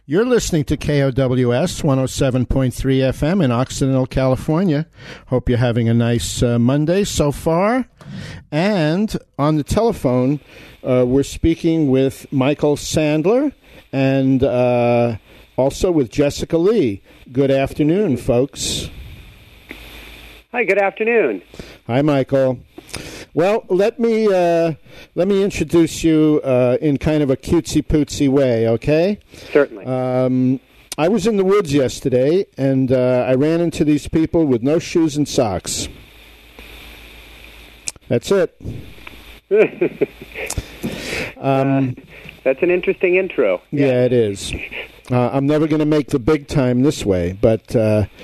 You're listening to KOWS 107.3 FM in Occidental, California. Hope you're having a nice Monday so far. And on the telephone, we're speaking with Michael Sandler and also with Jessica Lee. Good afternoon, folks. Hi, good afternoon. Hi, Michael. Well, let me introduce you in kind of a cutesy-pootsy way, okay? Certainly. I was in the woods yesterday, and I ran into these people with no shoes and socks. That's it. That's an interesting intro. Yeah, it is. I'm never going to make the big time this way, but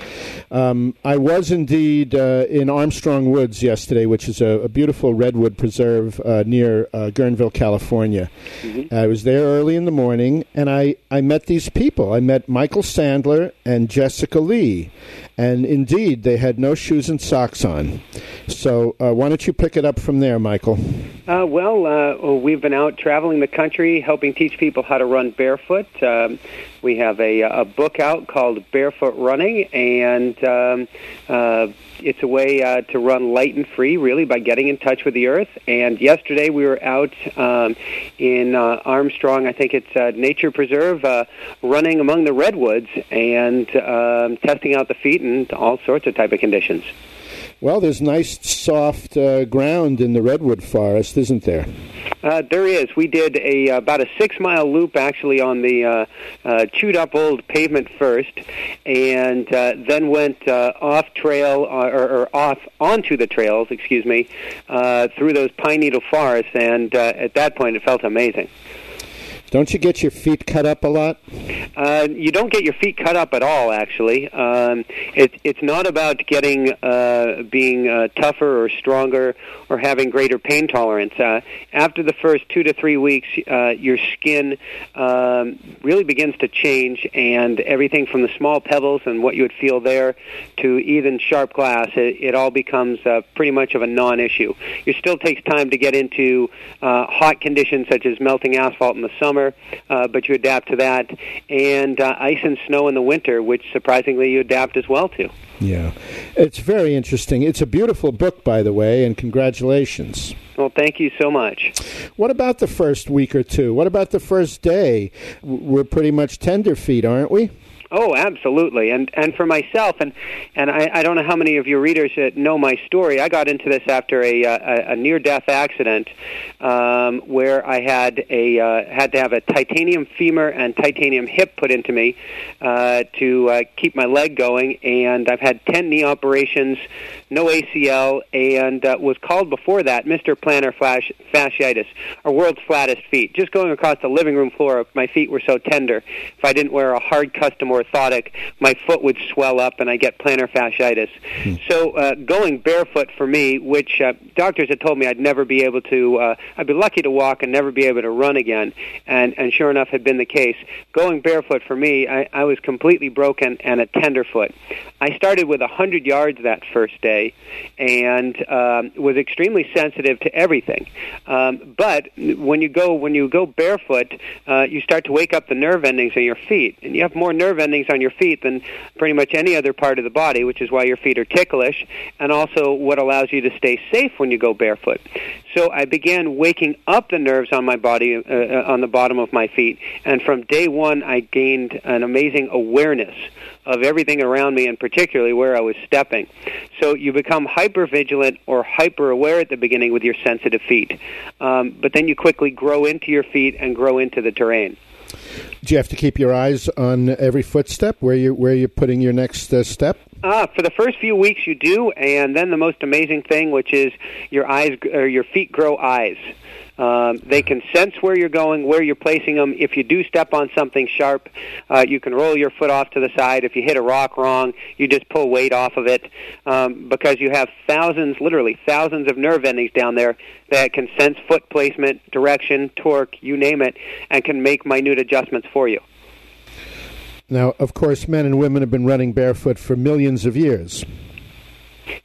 I was indeed in Armstrong Woods yesterday, which is a beautiful redwood preserve near Guerneville, California. Mm-hmm. I was there early in the morning, and I met these people. I met Michael Sandler and Jessica Lee, and indeed, they had no shoes and socks on. So why don't you pick it up from there, Michael? We've been out traveling the country helping teach people how to run barefoot. We have a book out called Barefoot Running, and it's a way to run light and free, really, by getting in touch with the earth. And yesterday we were out in Armstrong, I think it's Nature Preserve, running among the redwoods and testing out the feet in all sorts of type of conditions. Well, there's nice, soft ground in the redwood forest, isn't there? There is. We did about a 6-mile loop, actually, on the chewed-up old pavement first, and then went off trail or off onto the trails, through those pine needle forests. And at that point, it felt amazing. Don't you get your feet cut up a lot? You don't get your feet cut up at all, actually. It's not about getting being tougher or stronger or having greater pain tolerance. After the first 2 to 3 weeks, your skin really begins to change, and everything from the small pebbles and what you would feel there to even sharp glass, it all becomes pretty much of a non-issue. It still takes time to get into hot conditions such as melting asphalt in the summer, but you adapt to that, and ice and snow in the winter, which surprisingly you adapt as well to. Yeah. It's very interesting. It's a beautiful book, by the way, and congratulations. Well, thank you so much. What about the first week or two? What about the first day? We're pretty much tenderfeet, aren't we? Oh, absolutely. And for myself, and I don't know how many of your readers know my story. I got into this after a near-death accident where I had to have a titanium femur and titanium hip put into me to keep my leg going, and I've had 10 knee operations, no ACL, and was called before that Mr. Plantar Fasciitis, or world's flattest feet. Just going across the living room floor, my feet were so tender. If I didn't wear a hard custom orthotic, my foot would swell up and I get plantar fasciitis. So going barefoot for me, which doctors had told me I'd never be able to, I'd be lucky to walk and never be able to run again, and sure enough had been the case. Going barefoot for me, I was completely broken and a tenderfoot. I started with 100 yards that first day and was extremely sensitive to everything. But when you go barefoot, you start to wake up the nerve endings in your feet, and you have more nerve endings on your feet than pretty much any other part of the body, which is why your feet are ticklish, and also what allows you to stay safe when you go barefoot. So I began waking up the nerves on my body, on the bottom of my feet, and from day one I gained an amazing awareness of everything around me, and particularly where I was stepping. So you become hyper-vigilant or hyper-aware at the beginning with your sensitive feet, but then you quickly grow into your feet and grow into the terrain. Do you have to keep your eyes on every footstep where you're putting your next step? For the first few weeks you do, and then the most amazing thing, which is your feet grow eyes. They can sense where you're going, where you're placing them. If you do step on something sharp, you can roll your foot off to the side. If you hit a rock wrong, you just pull weight off of it, because you have literally thousands of nerve endings down there that can sense foot placement, direction, torque, you name it, and can make minute adjustments for you. Now, of course, men and women have been running barefoot for millions of years.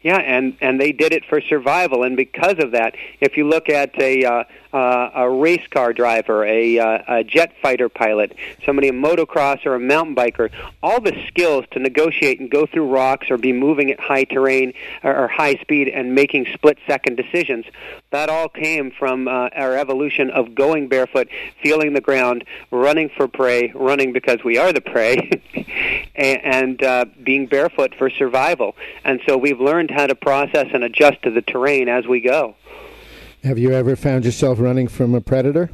Yeah, and they did it for survival, and because of that, if you look at a race car driver, a jet fighter pilot, somebody a motocross or a mountain biker, all the skills to negotiate and go through rocks or be moving at high terrain or high speed and making split-second decisions, that all came from our evolution of going barefoot, feeling the ground, running for prey, running because we are the prey, and being barefoot for survival. And so we've learned how to process and adjust to the terrain as we go. Have you ever found yourself running from a predator?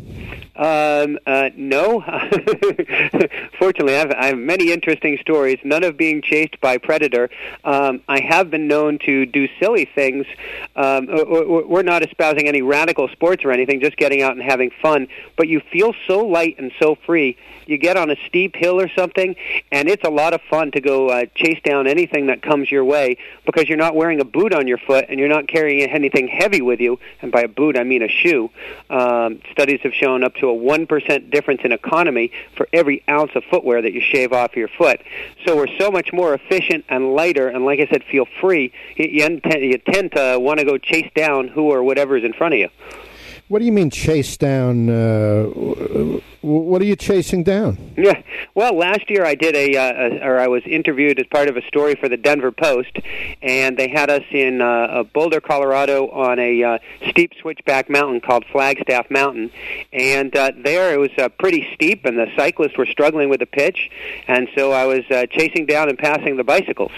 No. Fortunately, I have many interesting stories, none of being chased by predator. I have been known to do silly things. We're not espousing any radical sports or anything, just getting out and having fun. But you feel so light and so free. You get on a steep hill or something, and it's a lot of fun to go chase down anything that comes your way because you're not wearing a boot on your foot and you're not carrying anything heavy with you. And by a boot, I mean a shoe. Studies have shown up to a 1% difference in economy for every ounce of footwear that you shave off your foot. So we're so much more efficient and lighter, and like I said, feel free. You tend to want to go chase down who or whatever is in front of you. What do you mean chase down? What are you chasing down? Yeah, well, last year I did I was interviewed as part of a story for the Denver Post, and they had us in Boulder, Colorado, on a steep switchback mountain called Flagstaff Mountain, and there it was pretty steep, and the cyclists were struggling with the pitch, and so I was chasing down and passing the bicycles.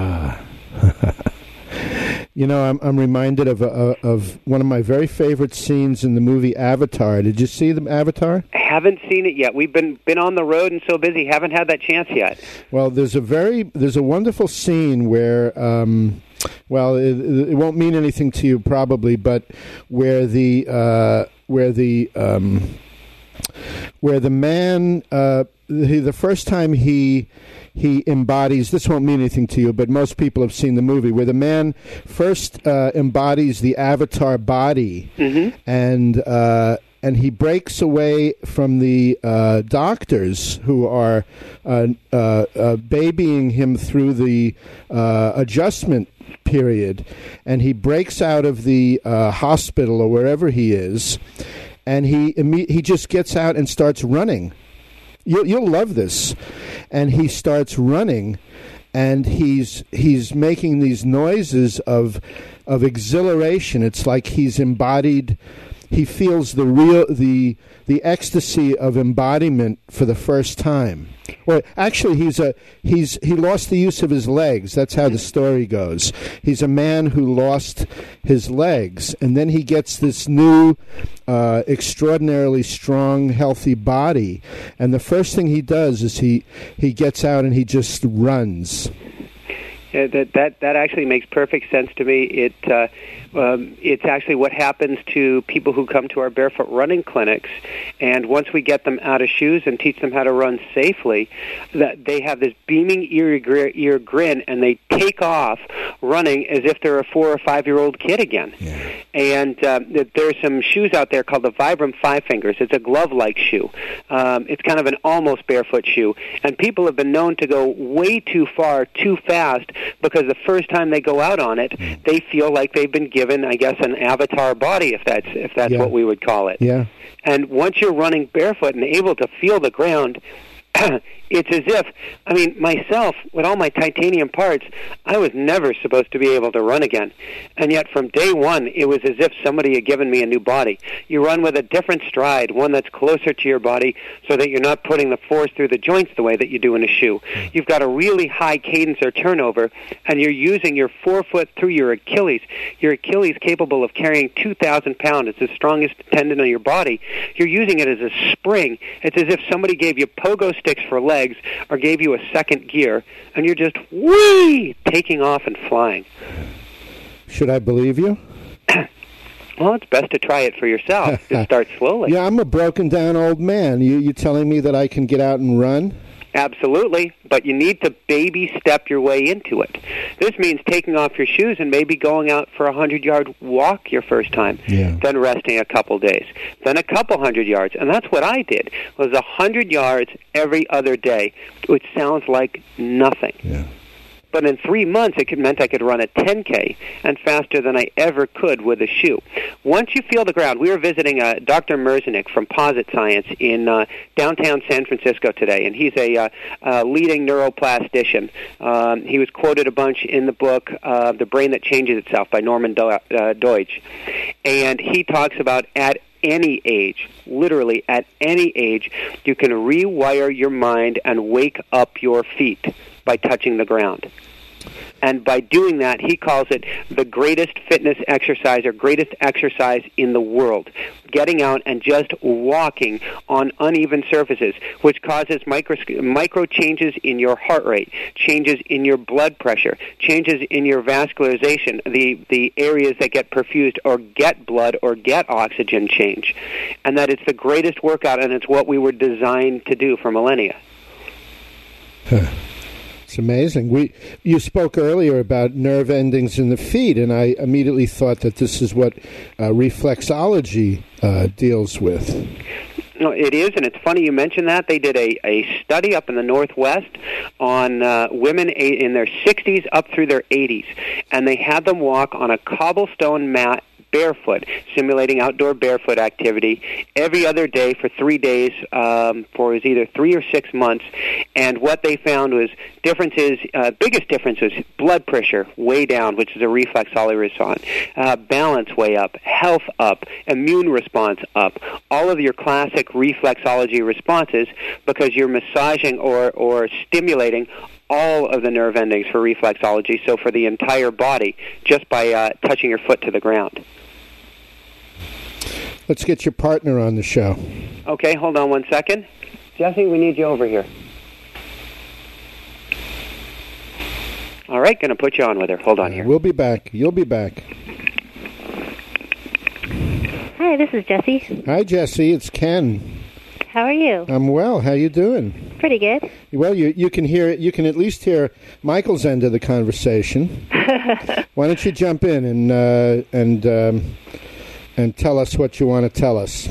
You know, I'm reminded of one of my very favorite scenes in the movie Avatar. Did you see the Avatar? I haven't seen it yet. We've been on the road and so busy, haven't had that chance yet. Well, there's a wonderful scene where, it won't mean anything to you probably, but where the man the first time he embodies, this won't mean anything to you, but most people have seen the movie, where the man first embodies the avatar body, and he breaks away from the doctors who are babying him through the adjustment period, and he breaks out of the hospital or wherever he is, and he just gets out and starts running. You'll love this. And he starts running, and he's making these noises of exhilaration. It's like he's embodied. He feels the ecstasy of embodiment for the first time. Well, actually, he lost the use of his legs. That's how the story goes. He's a man who lost his legs, and then he gets this new, extraordinarily strong, healthy body. And the first thing he does is he gets out and he just runs. Yeah, that actually makes perfect sense to me. It's actually what happens to people who come to our barefoot running clinics, and once we get them out of shoes and teach them how to run safely, that they have this beaming ear grin, and they take off running as if they're a 4 or 5 year old kid again. Yeah. And there's some shoes out there called the Vibram Five Fingers. It's a glove-like shoe. It's kind of an almost barefoot shoe, and people have been known to go way too far, too fast, because the first time they go out on it, they feel like they've been given, I guess, an avatar body, if that's what we would call it. Yeah. And once you're running barefoot and able to feel the ground, it's as if, I mean, myself, with all my titanium parts, I was never supposed to be able to run again. And yet from day one, it was as if somebody had given me a new body. You run with a different stride, one that's closer to your body, so that you're not putting the force through the joints the way that you do in a shoe. You've got a really high cadence or turnover, and you're using your forefoot through your Achilles. Your Achilles capable of carrying 2,000 pounds. It's the strongest tendon on your body. You're using it as a spring. It's as if somebody gave you pogo sticks for legs or gave you a second gear, and you're just taking off and flying. Should I believe you? Well, it's best to try it for yourself. Just start slowly. Yeah, I'm a broken down old man. You telling me that I can get out and run? Absolutely, but you need to baby step your way into it. This means taking off your shoes and maybe going out for a 100-yard walk your first time, then resting a couple days, then a couple 100 yards. And that's what I did, was 100 yards every other day, which sounds like nothing. Yeah. But in 3 months, it meant I could run a 10K and faster than I ever could with a shoe. Once you feel the ground, we were visiting Dr. Merzenich from Posit Science in downtown San Francisco today, and he's a leading neuroplastician. He was quoted a bunch in the book, The Brain That Changes Itself by Norman Deutsch. And he talks about at any age, literally at any age, you can rewire your mind and wake up your feet by touching the ground. And by doing that, he calls it the greatest fitness exercise or greatest exercise in the world. Getting out and just walking on uneven surfaces, which causes micro changes in your heart rate, changes in your blood pressure, changes in your vascularization, the areas that get perfused or get blood or get oxygen change. And that it's the greatest workout, and it's what we were designed to do for millennia. It's amazing. You spoke earlier about nerve endings in the feet, and I immediately thought that this is what reflexology deals with. No, it is, and it's funny you mentioned that. They did a study up in the Northwest on women in their 60s up through their 80s, and they had them walk on a cobblestone mat barefoot, simulating outdoor barefoot activity every other day for 3 days for either 3 or 6 months. And what they found was biggest difference was blood pressure way down, which is a reflexology response, balance way up, health up, immune response up, all of your classic reflexology responses, because you're massaging or stimulating all of the nerve endings for reflexology, so for the entire body, just by touching your foot to the ground. Let's get your partner on the show. Okay, hold on 1 second. Jesse, we need you over here. All right, going to put you on with her. Hold on here. We'll be back. You'll be back. Hi, this is Jesse. Hi, Jesse. It's Ken. How are you? I'm well. How you doing? Pretty good. Well, you can hear. You can at least hear Michael's end of the conversation. Why don't you jump in and tell us what you want to tell us?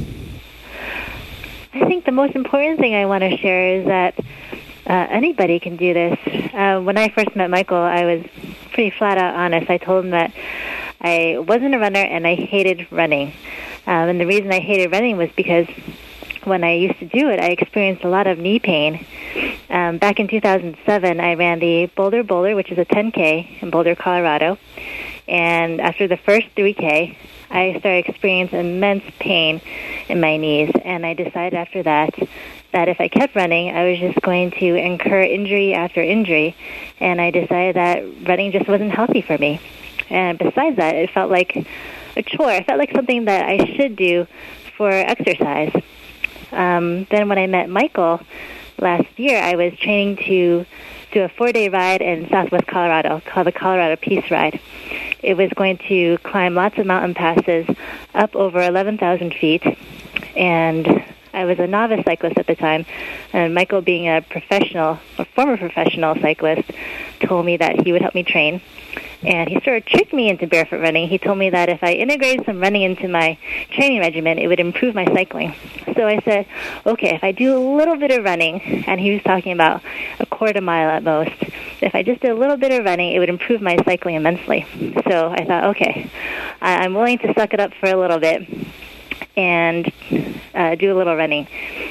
I think the most important thing I want to share is that anybody can do this. When I first met Michael, I was pretty flat out honest. I told him that I wasn't a runner and I hated running. And the reason I hated running was because when I used to do it, I experienced a lot of knee pain. Back in 2007, I ran the Boulder, which is a 10K in Boulder, Colorado. And after the first 3K, I started experiencing immense pain in my knees. And I decided after that if I kept running, I was just going to incur injury after injury. And I decided that running just wasn't healthy for me. And besides that, it felt like a chore. It felt like something that I should do for exercise. Then when I met Michael last year, I was training to do a 4-day ride in southwest Colorado called the Colorado Peace Ride. It was going to climb lots of mountain passes up over 11,000 feet, and I was a novice cyclist at the time, and Michael, being a former professional cyclist, told me that he would help me train. And he sort of tricked me into barefoot running. He told me that if I integrated some running into my training regimen, it would improve my cycling. So I said, okay, if I do a little bit of running, and he was talking about a quarter mile at most, if I just did a little bit of running, it would improve my cycling immensely. So I thought, okay, I'm willing to suck it up for a little bit and do a little running.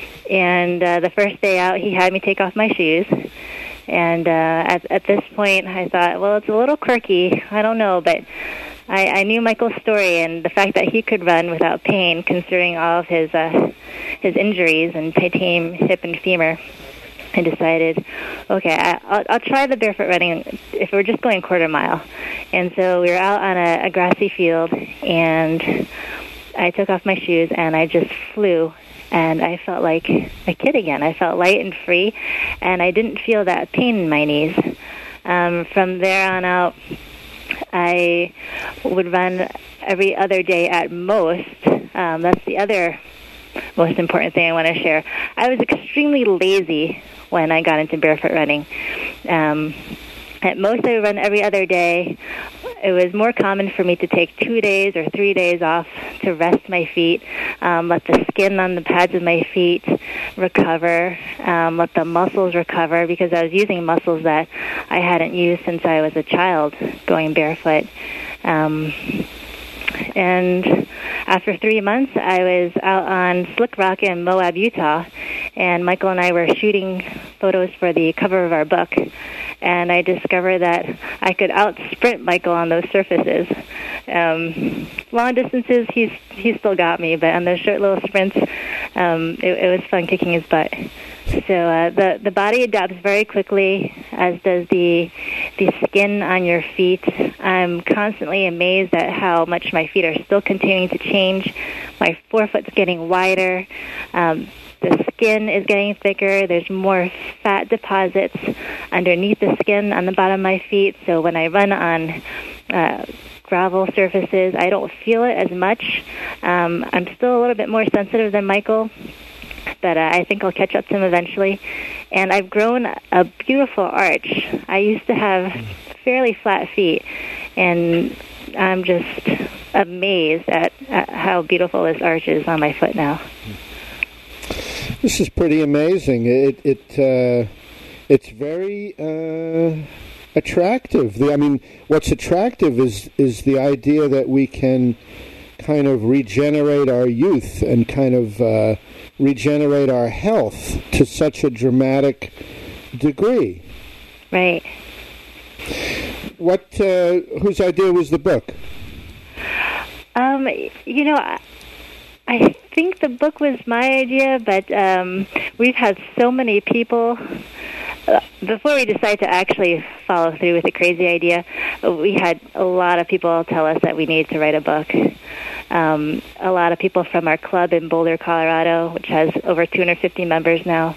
And the first day out, he had me take off my shoes. And at this point, I thought, well, it's a little quirky. I don't know, but I knew Michael's story and the fact that he could run without pain, considering all of his injuries and titanium hip and femur. I decided, okay, I'll try the barefoot running if we're just going quarter mile. And so we were out on a grassy field, and I took off my shoes, and I just flew. And I felt like a kid again. I felt light and free, and I didn't feel that pain in my knees. From there on out, I would run every other day at most. That's the other most important thing I want to share. I was extremely lazy when I got into barefoot running. At most, I would run every other day, it was more common for me to take 2 days or 3 days off to rest my feet, let the skin on the pads of my feet recover, let the muscles recover, because I was using muscles that I hadn't used since I was a child going barefoot. And after 3 months, I was out on Slick Rock in Moab, Utah, and Michael and I were shooting photos for the cover of our book, and I discovered that I could out-sprint Michael on those surfaces. Long distances, he's still got me, but on those short little sprints, it was fun kicking his butt. So the body adapts very quickly, as does the skin on your feet. I'm constantly amazed at how much my feet are still continuing to change. My forefoot's getting wider. The skin is getting thicker. There's more fat deposits underneath the skin on the bottom of my feet. So when I run on gravel surfaces, I don't feel it as much. I'm still a little bit more sensitive than Michael, but I think I'll catch up to him eventually. And I've grown a beautiful arch. I used to have fairly flat feet, and I'm just amazed at how beautiful this arch is on my foot now. This is pretty amazing. It's very attractive. What's attractive is the idea that we can kind of regenerate our youth and kind of regenerate our health to such a dramatic degree. Right. Whose idea was the book? I think the book was my idea, but we've had so many people. Before we decided to actually follow through with the crazy idea, we had a lot of people tell us that we needed to write a book. A lot of people from our club in Boulder, Colorado, which has over 250 members now.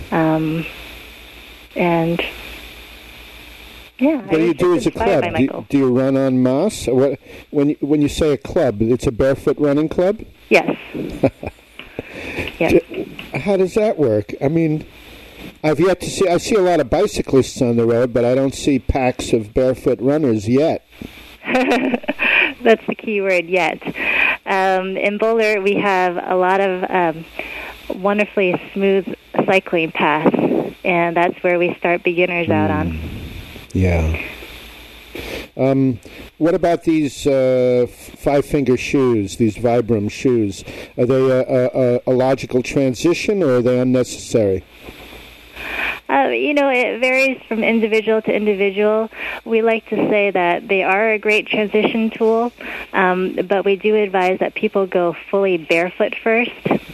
And yeah, what do you do as a club? Do you run en masse? When you say a club, it's a barefoot running club? Yes. Yes. How does that work? I mean, I've yet to see. I see a lot of bicyclists on the road, but I don't see packs of barefoot runners yet. That's the key word, yet. In Boulder, we have a lot of wonderfully smooth cycling paths, and that's where we start beginners out on. Yeah. What about these five-finger shoes, these Vibram shoes? Are they a logical transition, or are they unnecessary? It varies from individual to individual. We like to say that they are a great transition tool, but we do advise that people go fully barefoot first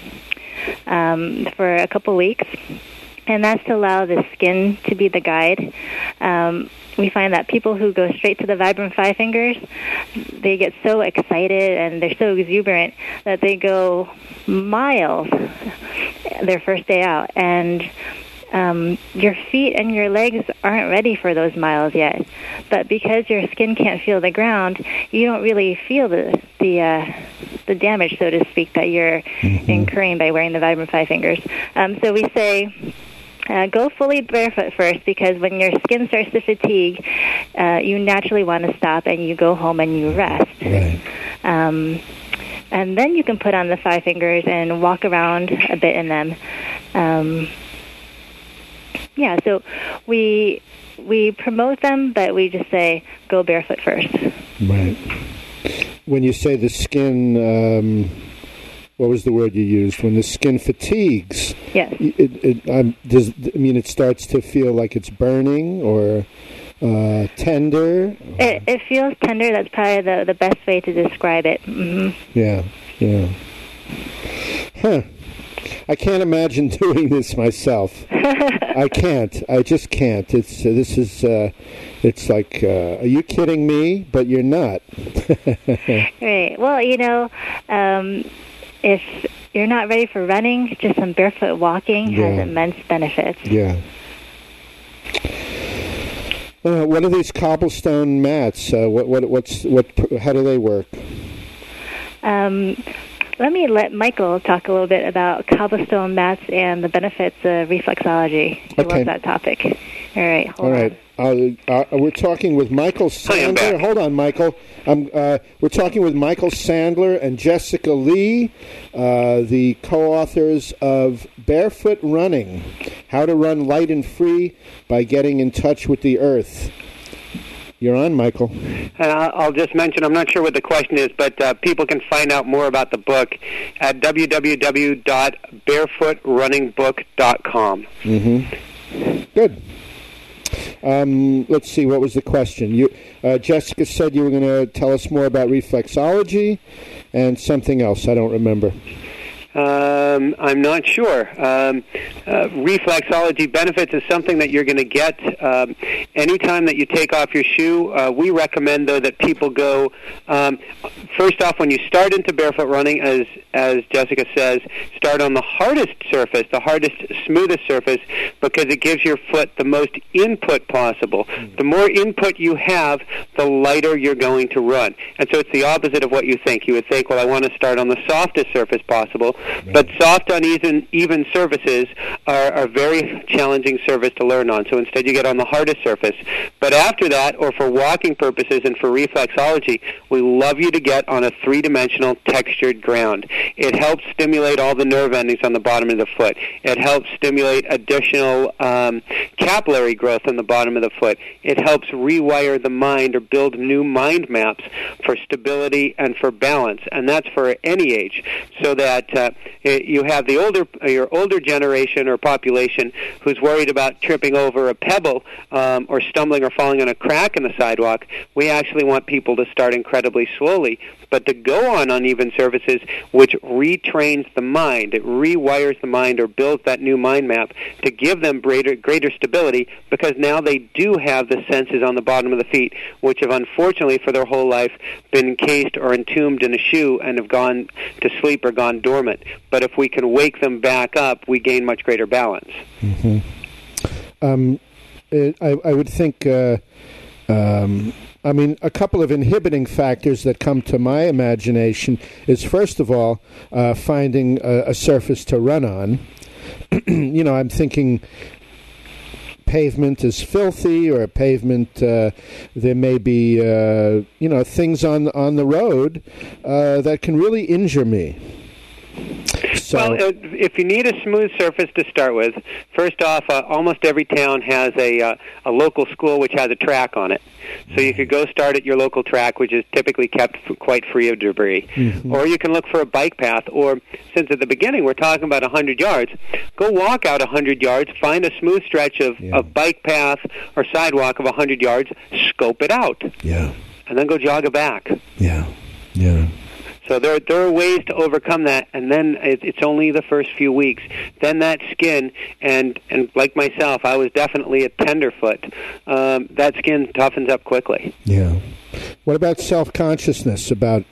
for a couple weeks, and that's to allow the skin to be the guide. We find that people who go straight to the Vibram Five Fingers, they get so excited and they're so exuberant that they go miles their first day out. And your feet and your legs aren't ready for those miles yet. But because your skin can't feel the ground, you don't really feel the damage, so to speak, that you're incurring by wearing the Vibram Five Fingers. So we say, go fully barefoot first, because when your skin starts to fatigue, you naturally want to stop and you go home and you rest. Right. And then you can put on the Five Fingers and walk around a bit in them. So we promote them, but we just say go barefoot first. Right. When you say the skin, what was the word you used? When the skin fatigues, yes. It starts to feel like it's burning or tender? It feels tender. That's probably the best way to describe it. Mm-hmm. Yeah. Huh. I can't imagine doing this myself. I can't. I just can't. It's like, are you kidding me? But you're not. Right. Well, if you're not ready for running, just some barefoot walking has immense benefits. Yeah. What are these cobblestone mats? How do they work? Let me let Michael talk a little bit about cobblestone mats and the benefits of reflexology. He loves that topic. All right, hold on. We're talking with Michael Sandler. Hold on, Michael. We're talking with Michael Sandler and Jessica Lee, the co-authors of Barefoot Running, How to Run Light and Free by Getting in Touch with the Earth. You're on, Michael. I'll just mention, I'm not sure what the question is, but people can find out more about the book at www.barefootrunningbook.com. Mm-hmm. Good. Let's see, what was the question? Jessica said you were going to tell us more about reflexology and something else. I don't remember. I'm not sure. Reflexology benefits is something that you're going to get anytime that you take off your shoe. We recommend, though, that people go, first off, when you start into barefoot running, as Jessica says, start on the hardest surface, the hardest, smoothest surface, because it gives your foot the most input possible. The more input you have, the lighter you're going to run. And so it's the opposite of what you think. You would think, well, I want to start on the softest surface possible. But soft, uneven surfaces are a very challenging surface to learn on. So instead you get on the hardest surface. But after that, or for walking purposes and for reflexology, we love you to get on a three-dimensional textured ground. It helps stimulate all the nerve endings on the bottom of the foot. It helps stimulate additional capillary growth on the bottom of the foot. It helps rewire the mind or build new mind maps for stability and for balance. And that's for any age. So that you have your older generation or population who's worried about tripping over a pebble or stumbling or falling on a crack in the sidewalk. We actually want people to start incredibly slowly, but to go on uneven surfaces, which retrains the mind. It rewires the mind or builds that new mind map to give them greater stability, because now they do have the senses on the bottom of the feet, which have unfortunately for their whole life been encased or entombed in a shoe and have gone to sleep or gone dormant. But if we can wake them back up, we gain much greater balance. Mm-hmm. I would think, a couple of inhibiting factors that come to my imagination is, first of all, finding a surface to run on. I'm thinking pavement is filthy, or pavement, there may be, things on the road that can really injure me. So, well, if you need a smooth surface to start with, first off, almost every town has a local school which has a track on it. So you could go start at your local track, which is typically kept quite free of debris. Mm-hmm. Or you can look for a bike path, or since at the beginning we're talking about 100 yards, go walk out 100 yards, find a smooth stretch of bike path or sidewalk of 100 yards, scope it out. Yeah. And then go jog it back. Yeah. Yeah. So there are ways to overcome that, and then it's only the first few weeks. Then that skin, and like myself, I was definitely a tenderfoot. That skin toughens up quickly. Yeah. What about self-consciousness, about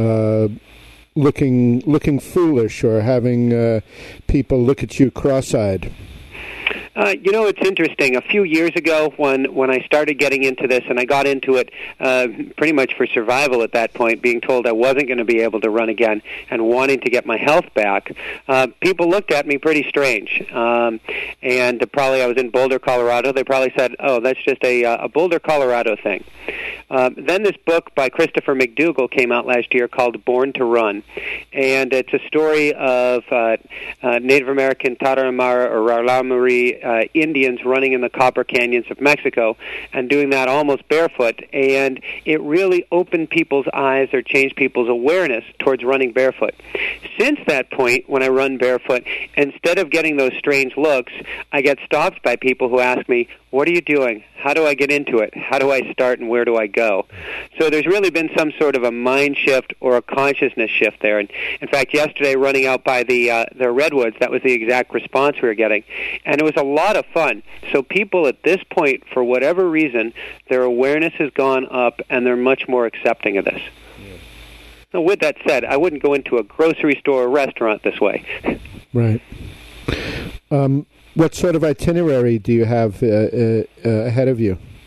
looking foolish, or having people look at you cross-eyed? It's interesting. A few years ago, when I started getting into this, and I got into it pretty much for survival at that point, being told I wasn't going to be able to run again and wanting to get my health back, people looked at me pretty strange. And probably I was in Boulder, Colorado. They probably said, oh, that's just a Boulder, Colorado thing. Then this book by Christopher McDougall came out last year called Born to Run. And it's a story of Native American Tarahumara or Raramuri Indians running in the copper canyons of Mexico and doing that almost barefoot. And it really opened people's eyes or changed people's awareness towards running barefoot. Since that point, when I run barefoot, instead of getting those strange looks, I get stopped by people who ask me, what are you doing? How do I get into it? How do I start, and where do I go? So there's really been some sort of a mind shift or a consciousness shift there. And in fact, yesterday, running out by the redwoods, that was the exact response we were getting. And it was a lot of fun. So people at this point, for whatever reason, their awareness has gone up, and they're much more accepting of this. Yeah. Now, with that said, I wouldn't go into a grocery store or restaurant this way. Right. What sort of itinerary do you have ahead of you?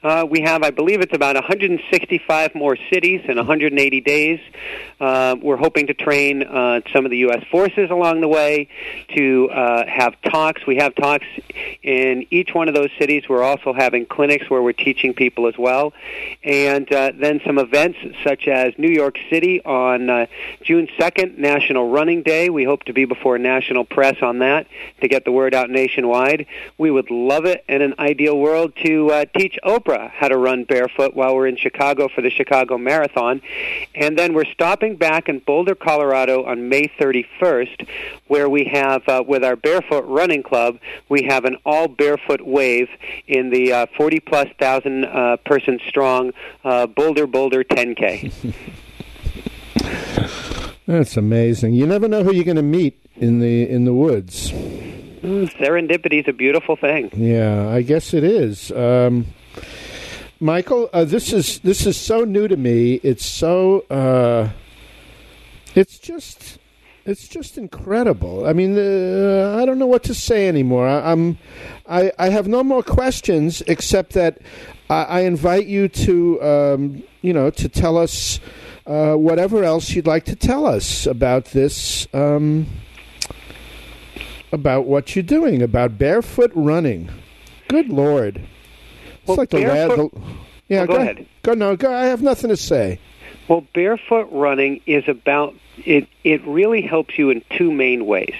We have, I believe it's about 165 more cities in 180 days. We're hoping to train some of the U.S. forces along the way to have talks. We have talks in each one of those cities. We're also having clinics where we're teaching people as well. And then some events such as New York City on June 2nd, National Running Day. We hope to be before national press on that to get the word out nationwide. We would love it in an ideal world to teach Oprah how to run barefoot while we're in Chicago for the Chicago Marathon. And then we're stopping back in Boulder, Colorado on May 31st, where we have, with our Barefoot Running Club, we have an all-barefoot wave in the 40-plus thousand person strong Boulder 10K. That's amazing. You never know who you're going to meet in the woods. Serendipity is a beautiful thing. Yeah, I guess it is. Michael, this is so new to me. It's so it's just incredible. I mean, I don't know what to say anymore. I have no more questions except that I invite you to to tell us whatever else you'd like to tell us about this. About what you're doing, about barefoot running. Good Lord. It's well, like go ahead. Go. I have nothing to say. Well, barefoot running is about, it really helps you in two main ways.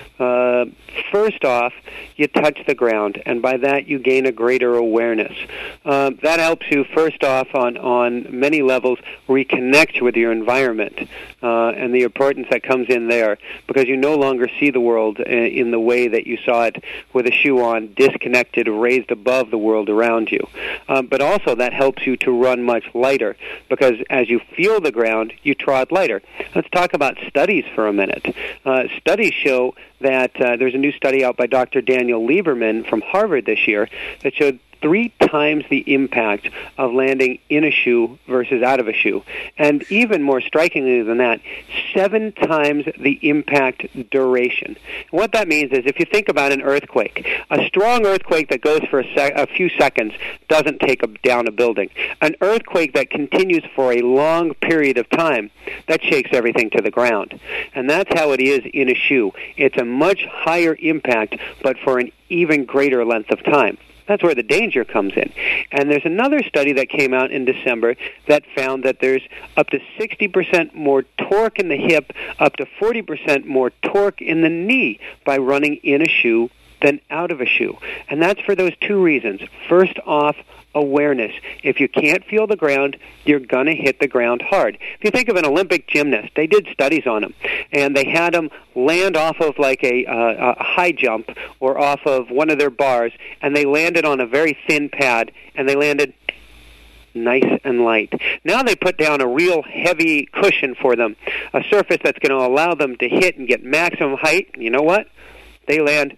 First off, you touch the ground, and by that you gain a greater awareness. That helps you, first off, on many levels, reconnect with your environment and the importance that comes in there, because you no longer see the world in the way that you saw it with a shoe on, disconnected, raised above the world around you. But also that helps you to run much lighter, because as you feel the ground, you trot lighter. Let's talk about studies for a minute. Studies show that there's a new study out by Dr. Daniel Lieberman from Harvard this year that showed 3 times the impact of landing in a shoe versus out of a shoe. And even more strikingly than that, 7 times the impact duration. And what that means is if you think about an earthquake, a strong earthquake that goes for a few seconds doesn't take down a building. An earthquake that continues for a long period of time, that shakes everything to the ground. And that's how it is in a shoe. It's a much higher impact, but for an even greater length of time. That's where the danger comes in. And there's another study that came out in December that found that there's up to 60% more torque in the hip, up to 40% more torque in the knee by running in a shoe than out of a shoe. And that's for those 2 reasons. First off, awareness. If you can't feel the ground, you're going to hit the ground hard. If you think of an Olympic gymnast, they did studies on them, and they had them land off of like a high jump or off of one of their bars, and they landed on a very thin pad, and they landed nice and light. Now they put down a real heavy cushion for them, a surface that's going to allow them to hit and get maximum height. You know what? They land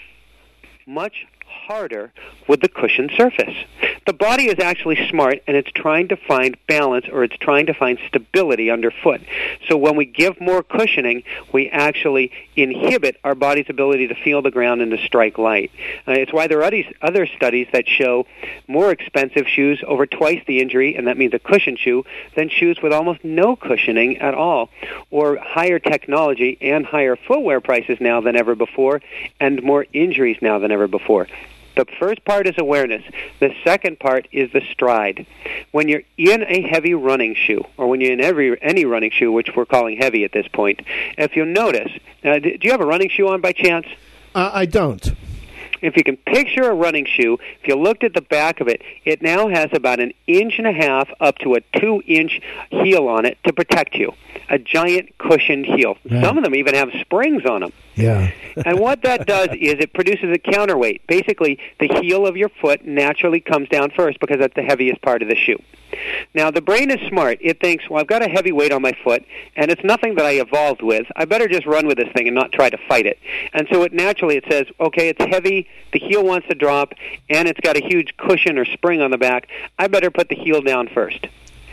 much harder with the cushioned surface. The body is actually smart, and it's trying to find balance, or it's trying to find stability underfoot. So when we give more cushioning, we actually inhibit our body's ability to feel the ground and to strike light. It's why there are other studies that show more expensive shoes over twice the injury, and that means a cushioned shoe, than shoes with almost no cushioning at all, or higher technology and higher footwear prices now than ever before, and more injuries now than ever before. The first part is awareness. The second part is the stride. When you're in a heavy running shoe, or when you're in any running shoe, which we're calling heavy at this point, if you'll notice, do you have a running shoe on by chance? I don't. If you can picture a running shoe, if you looked at the back of it, it now has about 1.5 inches up to a 2-inch heel on it to protect you. A giant cushioned heel. Yeah. Some of them even have springs on them. Yeah. And what that does is it produces a counterweight. Basically, the heel of your foot naturally comes down first because that's the heaviest part of the shoe. Now, the brain is smart. It thinks, well, I've got a heavy weight on my foot, and it's nothing that I evolved with. I better just run with this thing and not try to fight it. And so it says, okay, it's heavy, the heel wants to drop, and it's got a huge cushion or spring on the back. I better put the heel down first.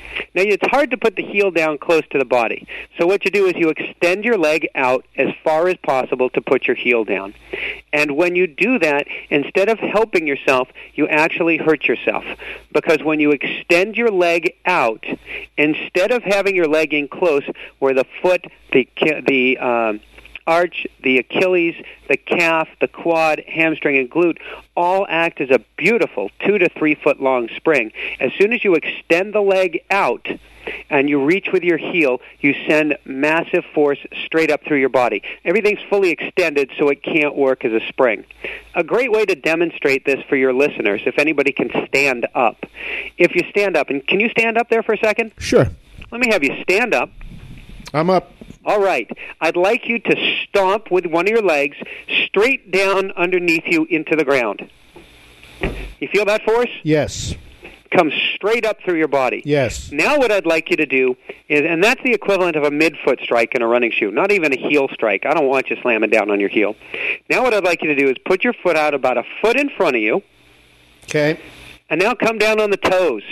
Now, it's hard to put the heel down close to the body. So what you do is you extend your leg out as far as possible to put your heel down. And when you do that, instead of helping yourself, you actually hurt yourself. Because when you extend your leg out, instead of having your leg in close where the foot, the arch, the Achilles, the calf, the quad, hamstring, and glute all act as a beautiful 2 to 3 foot long spring. As soon as you extend the leg out and you reach with your heel, you send massive force straight up through your body. Everything's fully extended, so it can't work as a spring. A great way to demonstrate this for your listeners, if anybody can stand up. If you stand up, and can you stand up there for a second? Sure. Let me have you stand up. I'm up. All right. I'd like you to stomp with one of your legs straight down underneath you into the ground. You feel that force? Yes. Comes straight up through your body. Yes. Now what I'd like you to do is, and that's the equivalent of a midfoot strike in a running shoe, not even a heel strike. I don't want you slamming down on your heel. Now what I'd like you to do is put your foot out about a foot in front of you. Okay. And now come down on the toes.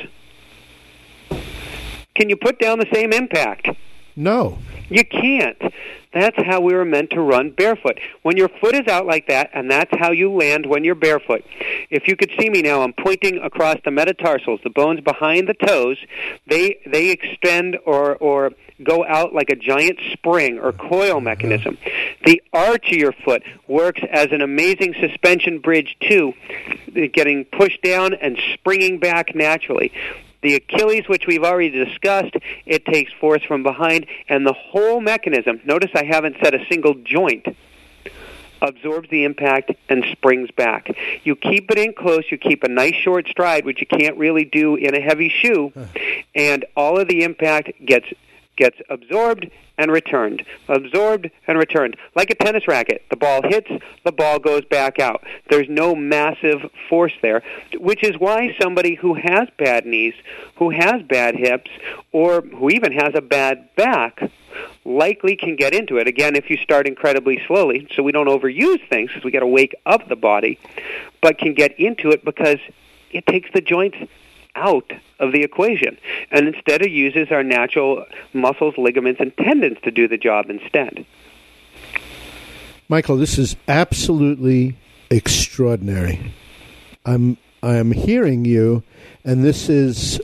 Can you put down the same impact? No. You can't. That's how we were meant to run barefoot. When your foot is out like that, and that's how you land when you're barefoot. If you could see me now, I'm pointing across the metatarsals, the bones behind the toes. They extend or go out like a giant spring or coil mechanism. The arch of your foot works as an amazing suspension bridge too, getting pushed down and springing back naturally. The Achilles, which we've already discussed, it takes force from behind, and the whole mechanism, notice I haven't said a single joint, absorbs the impact and springs back. You keep it in close, you keep a nice short stride, which you can't really do in a heavy shoe, and all of the impact gets absorbed and returned, absorbed and returned. Like a tennis racket, the ball hits, the ball goes back out. There's no massive force there, which is why somebody who has bad knees, who has bad hips, or who even has a bad back likely can get into it. Again, if you start incredibly slowly, so we don't overuse things because we got to wake up the body, but can get into it because it takes the joints out of the equation, and instead it uses our natural muscles, ligaments, and tendons to do the job instead. Michael, this is absolutely extraordinary. I'm hearing you, and this is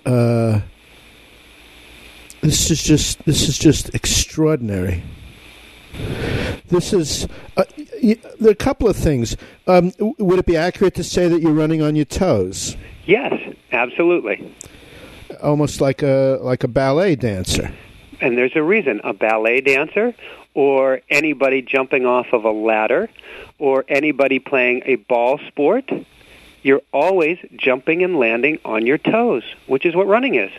just extraordinary. This is there are a couple of things. Would it be accurate to say that you're running on your toes? Yes, absolutely. Almost like a ballet dancer. And there's a reason. A ballet dancer, or anybody jumping off of a ladder, or anybody playing a ball sport, you're always jumping and landing on your toes, which is what running is.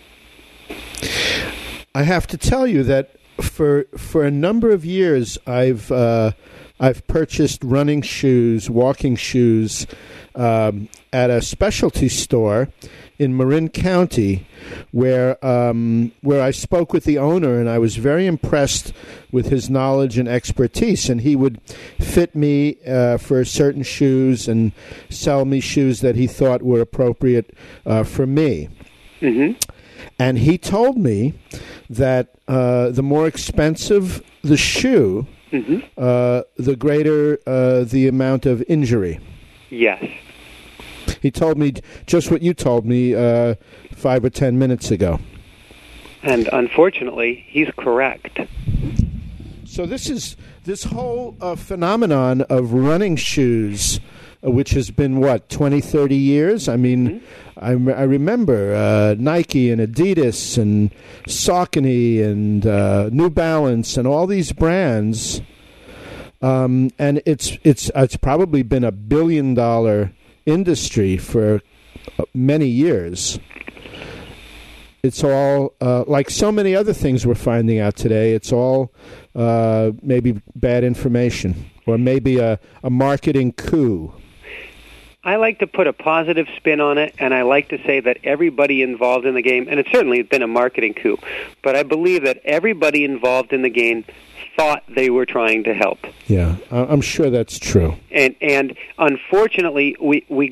I have to tell you that for a number of years, I've purchased running shoes, walking shoes, at a specialty store in Marin County, where I spoke with the owner, and I was very impressed with his knowledge and expertise. And he would fit me for certain shoes and sell me shoes that he thought were appropriate for me. Mm-hmm. And he told me that the more expensive the shoe, mm-hmm. The greater the amount of injury. Yes. He told me just what you told me 5 or 10 minutes ago. And unfortunately, he's correct. So this whole phenomenon of running shoes, which has been, 20, 30 years? I mean, mm-hmm. I remember Nike and Adidas and Saucony and New Balance and all these brands. And it's probably been $1 billion industry for many years. It's all like so many other things we're finding out today. It's all maybe bad information or maybe a marketing coup. I like to put a positive spin on it, and I like to say that everybody involved in the game, and it's certainly been a marketing coup, but I believe that everybody involved in the game thought they were trying to help. Yeah, I'm sure that's true. And unfortunately, we got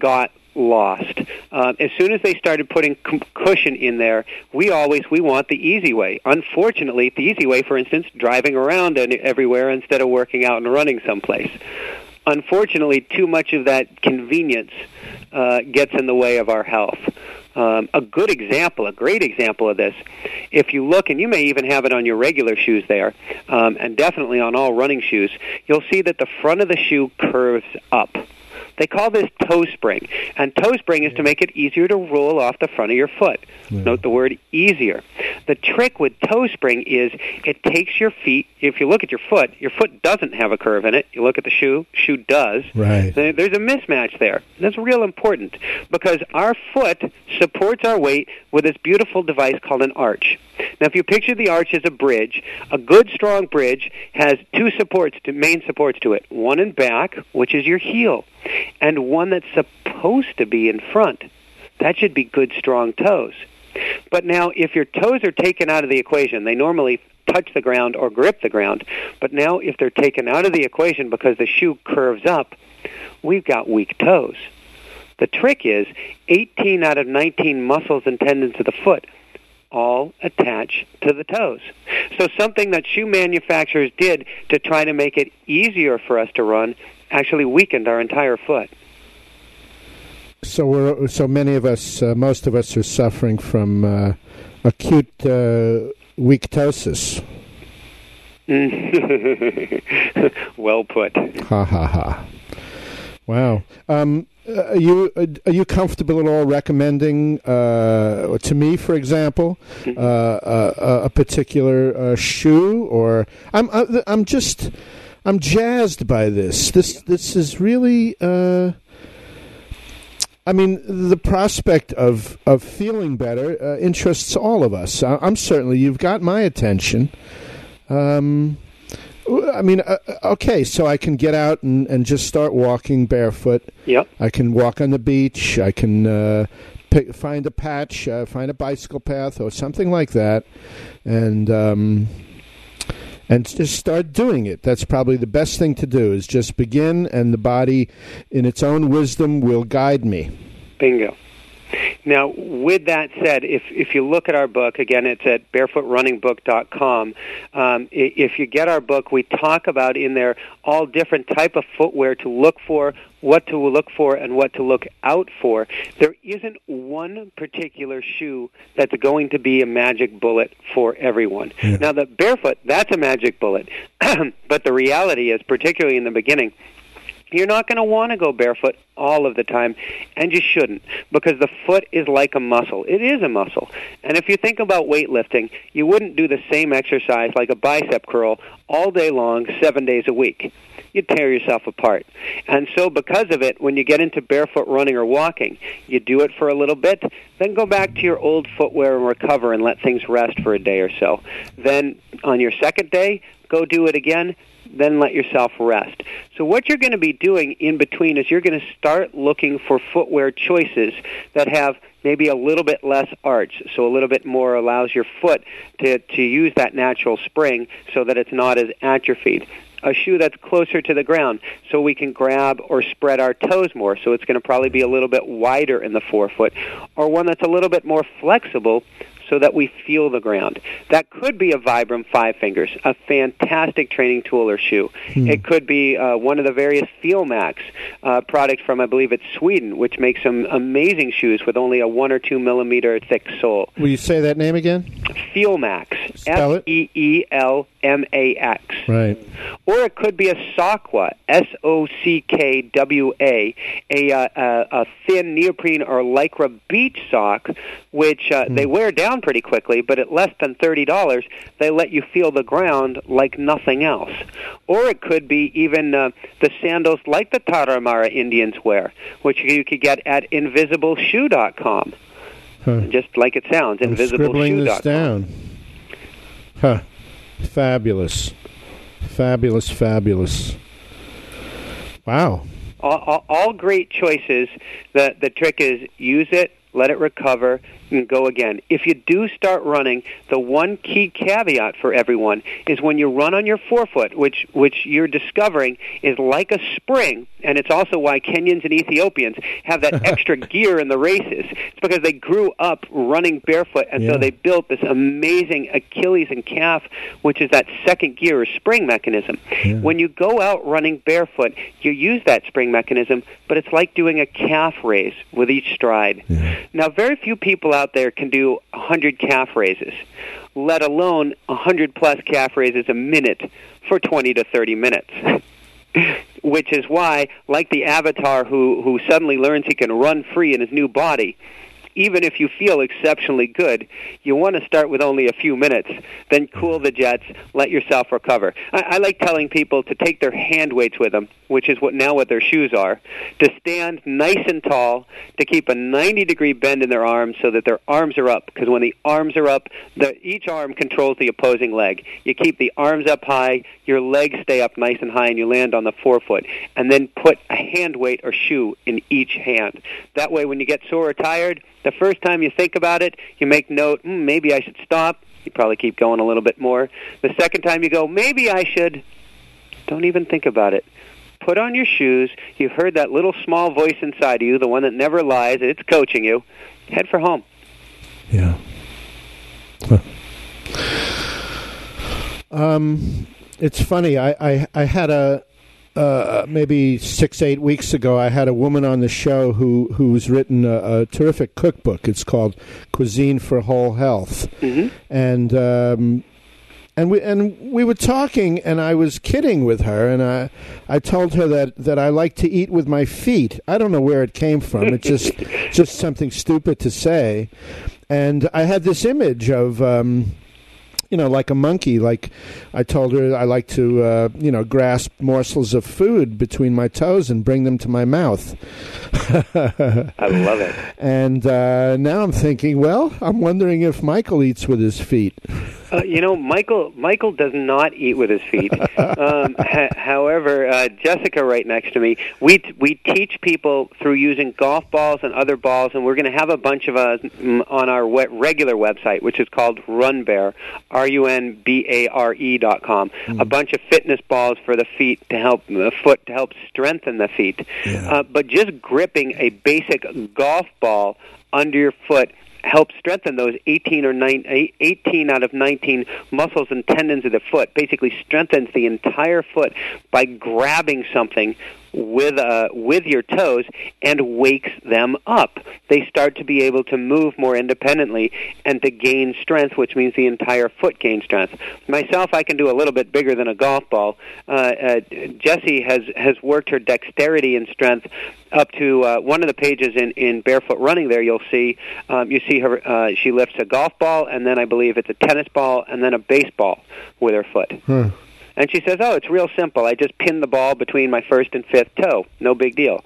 lost. As soon as they started putting cushion in there, we want the easy way. Unfortunately, the easy way, for instance, driving around everywhere instead of working out and running someplace. Unfortunately, too much of that convenience gets in the way of our health. A great example of this, if you look, and you may even have it on your regular shoes there, and definitely on all running shoes, you'll see that the front of the shoe curves up. They call this toe spring, and toe spring is to make it easier to roll off the front of your foot. Yeah. Note the word easier. The trick with toe spring is it takes your feet, if you look at your foot doesn't have a curve in it. You look at the shoe does. Right. There's a mismatch there. That's real important because our foot supports our weight with this beautiful device called an arch. Now, if you picture the arch as a bridge, a good, strong bridge has two main supports to it. One in back, which is your heel, and one that's supposed to be in front. That should be good, strong toes. But now, if your toes are taken out of the equation, they normally touch the ground or grip the ground. But now, if they're taken out of the equation because the shoe curves up, we've got weak toes. The trick is 18 out of 19 muscles and tendons of the foot all attach to the toes. So something that shoe manufacturers did to try to make it easier for us to run actually weakened our entire foot. So many of us, most of us, are suffering from acute weaktosis. Well put. Ha ha ha! Wow. Are you comfortable at all recommending to me, for example, a particular shoe? Or I'm jazzed by this. This is really. I mean, the prospect of feeling better interests all of us. I'm certainly. You've got my attention. I mean, okay, so I can get out and just start walking barefoot. Yep. I can walk on the beach. I can find a patch, find a bicycle path or something like that, and just start doing it. That's probably the best thing to do, is just begin, and the body, in its own wisdom, will guide me. Bingo. Now, with that said, if you look at our book, again, it's at barefootrunningbook.com. If you get our book, we talk about in there all different type of footwear to look for, what to look for, and what to look out for. There isn't one particular shoe that's going to be a magic bullet for everyone. Yeah. Now, the barefoot, that's a magic bullet. But the reality is, particularly in the beginning, you're not going to want to go barefoot all of the time, and you shouldn't, because the foot is like a muscle. It is a muscle. And if you think about weightlifting, you wouldn't do the same exercise like a bicep curl all day long, 7 days a week. You'd tear yourself apart. And so because of it, when you get into barefoot running or walking, you do it for a little bit, then go back to your old footwear and recover and let things rest for a day or so. Then on your second day, go do it again, then let yourself rest. So what you're going to be doing in between is you're going to start looking for footwear choices that have maybe a little bit less arch, so a little bit more allows your foot to use that natural spring so that it's not as atrophied. A shoe that's closer to the ground so we can grab or spread our toes more, so it's going to probably be a little bit wider in the forefoot, or one that's a little bit more flexible so that we feel the ground. That could be a Vibram 5 Fingers, a fantastic training tool or shoe. It could be one of the various FeelMax products from, I believe it's Sweden, which makes some amazing shoes with only a 1 or 2 millimeter thick sole. Will you say that name again? FeelMax. Spell it. FeelMax. Right. Or it could be a Sockwa, Sockwa, a thin neoprene or lycra beach sock, which they wear down pretty quickly, but at less than $30, they let you feel the ground like nothing else. Or it could be even the sandals like the Tarahumara Indians wear, which you could get at invisibleshoe.com. Huh. Just like it sounds, invisibleshoe.com. Scribbling this down. Huh. Fabulous. Fabulous, fabulous. Wow. All great choices. The trick is use it, let it recover, and go again. If you do start running, the one key caveat for everyone is when you run on your forefoot, which you're discovering is like a spring, and it's also why Kenyans and Ethiopians have that extra gear in the races. It's because they grew up running barefoot, and so they built this amazing Achilles and calf, which is that second gear or spring mechanism. Yeah. When you go out running barefoot, you use that spring mechanism, but it's like doing a calf raise with each stride. Yeah. Now, very few people out there can do 100 calf raises, let alone 100-plus calf raises a minute for 20 to 30 minutes. Which is why, like the avatar who suddenly learns he can run free in his new body, even if you feel exceptionally good, you want to start with only a few minutes, then cool the jets, let yourself recover. I like telling people to take their hand weights with them, which is what their shoes are, to stand nice and tall, to keep a 90-degree bend in their arms so that their arms are up, because when the arms are up, each arm controls the opposing leg. You keep the arms up high, your legs stay up nice and high, and you land on the forefoot, and then put a hand weight or shoe in each hand. That way, when you get sore or tired, the first time you think about it, you make note, maybe I should stop. You probably keep going a little bit more. The second time you go, maybe I should, don't even think about it. Put on your shoes. You've heard that little small voice inside of you, the one that never lies. It's coaching you. Head for home. Yeah. It's funny. I had maybe 6-8 weeks ago, I had a woman on the show who's written a terrific cookbook. It's called Cuisine for Whole Health, and we were talking, and I was kidding with her, and I told her that I like to eat with my feet. I don't know where it came from. It's just something stupid to say, and I had this image of. Like a monkey. Like I told her I like to, grasp morsels of food between my toes and bring them to my mouth. I love it. And now I'm thinking, well, I'm wondering if Michael eats with his feet. Michael does not eat with his feet. However, Jessica, right next to me, we teach people through using golf balls and other balls, and we're going to have a bunch of us on our regular website, which is called RunBare, RunBare.com. A bunch of fitness balls for the feet to help the foot to help strengthen the feet. Yeah. But just gripping a basic golf ball under your foot helps strengthen those 18 out of 19 muscles and tendons of the foot. Basically strengthens the entire foot by grabbing something with your toes and wakes them up. They start to be able to move more independently and to gain strength, which means the entire foot gains strength. Myself, I can do a little bit bigger than a golf ball. Jessie has worked her dexterity and strength up to one of the pages in Barefoot Running there. You see her, she lifts a golf ball, and then I believe it's a tennis ball, and then a baseball with her foot. And she says, it's real simple. I just pin the ball between my first and fifth toe. No big deal.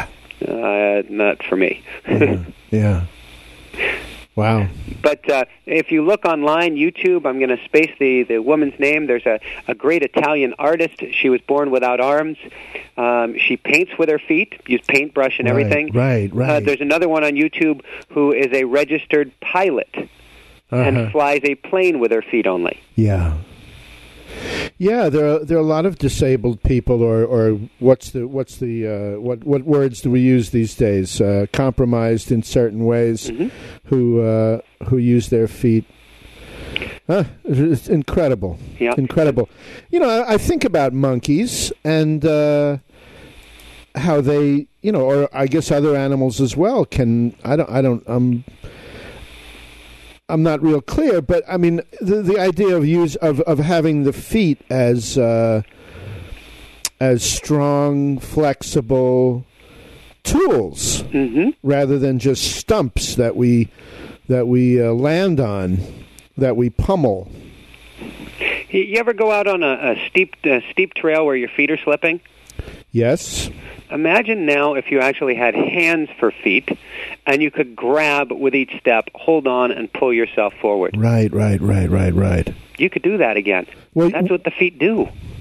Not for me. Yeah. Wow. But if you look online, YouTube, I'm going to space the woman's name. There's a great Italian artist. She was born without arms. She paints with her feet, used paintbrush and everything. Right. There's another one on YouTube who is a registered pilot and flies a plane with her feet only. Yeah. Yeah, there are a lot of disabled people, or what words do we use these days? Compromised in certain ways, who use their feet. It's incredible. Yeah. Incredible. I think about monkeys and how they, or I guess other animals as well can. I'm not real clear, but I mean the idea of having the feet as strong, flexible tools rather than just stumps that we land on, that we pummel. You ever go out on a steep trail where your feet are slipping? Yes. Imagine now if you actually had hands for feet, and you could grab with each step, hold on, and pull yourself forward. Right. You could do that again. Well, that's what the feet do.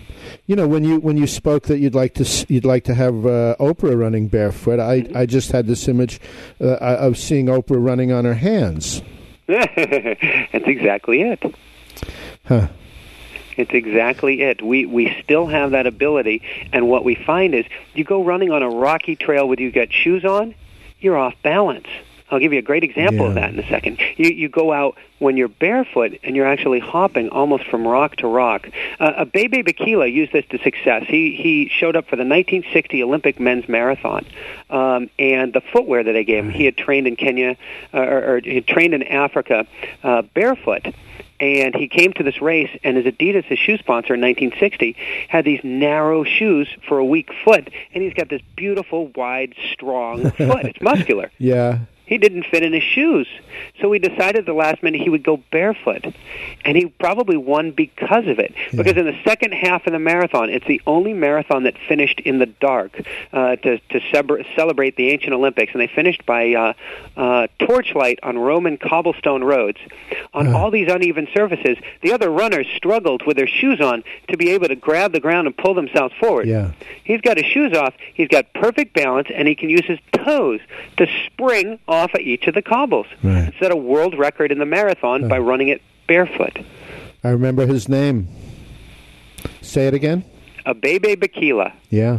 when you spoke that you'd like to have Oprah running barefoot, I just had this image of seeing Oprah running on her hands. That's exactly it. Huh. It's exactly it. We still have that ability, and what we find is you go running on a rocky trail with you got shoes on, you're off balance. I'll give you a great example of that in a second. You go out when you're barefoot and you're actually hopping almost from rock to rock. Bebe Bikila used this to success. He showed up for the 1960 Olympic men's marathon, and the footwear that they gave him, he had trained in Kenya, or he had trained in Africa barefoot. And he came to this race, and his Adidas, his shoe sponsor in 1960, had these narrow shoes for a weak foot, and he's got this beautiful, wide, strong foot. It's muscular. Yeah. He didn't fit in his shoes. So he decided at the last minute he would go barefoot. And he probably won because of it. Yeah. Because in the second half of the marathon, it's the only marathon that finished in the dark to celebrate the ancient Olympics. And they finished by torchlight on Roman cobblestone roads. On all these uneven surfaces, the other runners struggled with their shoes on to be able to grab the ground and pull themselves forward. Yeah. He's got his shoes off, he's got perfect balance, and he can use his toes to spring off of each of the cobbles. Right. Set a world record in the marathon by running it barefoot. I remember his name. Say it again. Bebe Bikila. Yeah.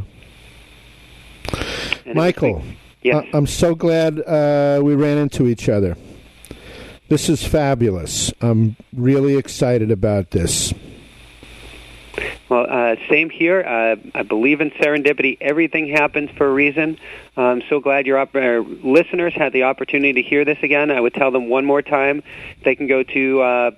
And Michael, yes. I'm so glad we ran into each other. This is fabulous. I'm really excited about this. Well, same here. I believe in serendipity. Everything happens for a reason. I'm so glad your listeners had the opportunity to hear this again. I would tell them one more time. They can go to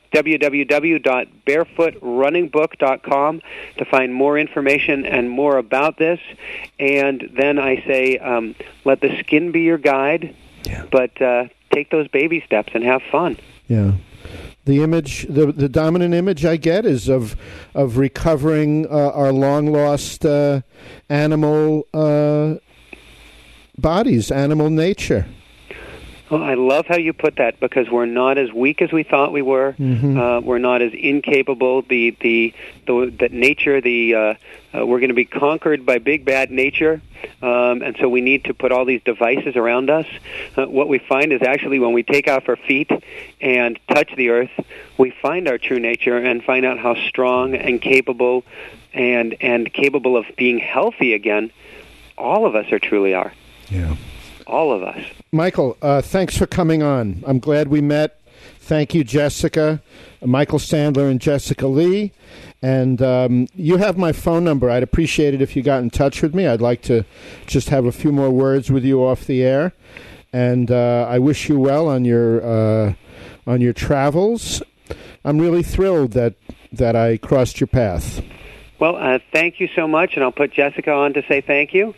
www.barefootrunningbook.com to find more information and more about this. And then I say, let the skin be your guide, but take those baby steps and have fun. Yeah. The image, the dominant image I get is of recovering our long lost animal bodies, animal nature. Well, I love how you put that, because we're not as weak as we thought we were. Mm-hmm. We're not as incapable. That nature, we're going to be conquered by big bad nature, and so we need to put all these devices around us. What we find is actually when we take off our feet and touch the earth, we find our true nature and find out how strong and capable and capable of being healthy again all of us truly are. Yeah. All of us. Michael, thanks for coming on. I'm glad we met. Thank you, Jessica, Michael Sandler and Jessica Lee. And you have my phone number. I'd appreciate it if you got in touch with me. I'd like to just have a few more words with you off the air. And I wish you well on your travels. I'm really thrilled that I crossed your path. Well, thank you so much, and I'll put Jessica on to say thank you.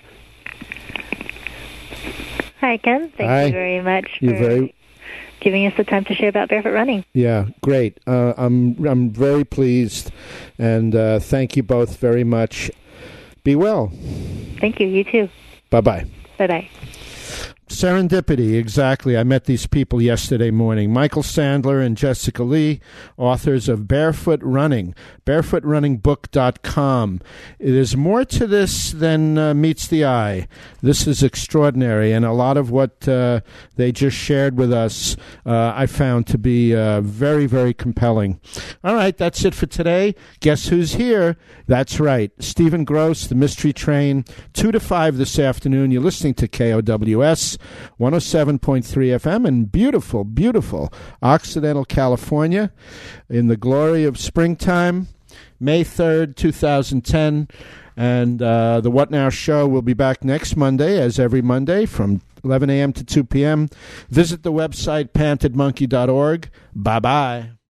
Hi, Ken. Thank you very much for giving us the time to share about barefoot running. Yeah, great. I'm very pleased, and thank you both very much. Be well. Thank you. You too. Bye-bye. Bye-bye. Serendipity, exactly. I met these people yesterday morning. Michael Sandler and Jessica Lee, authors of Barefoot Running, barefootrunningbook.com. There's more to this than meets the eye. This is extraordinary, and a lot of what they just shared with us I found to be very, very compelling. All right, that's it for today. Guess who's here? That's right, Stephen Gross, the Mystery Train, 2 to 5 this afternoon. You're listening to KOWS 107.3 FM in beautiful, beautiful Occidental, California, in the glory of springtime, May 3rd, 2010. And the What Now Show will be back next Monday, as every Monday, from 11 a.m. to 2 p.m. Visit the website, pantedmonkey.org. Bye-bye.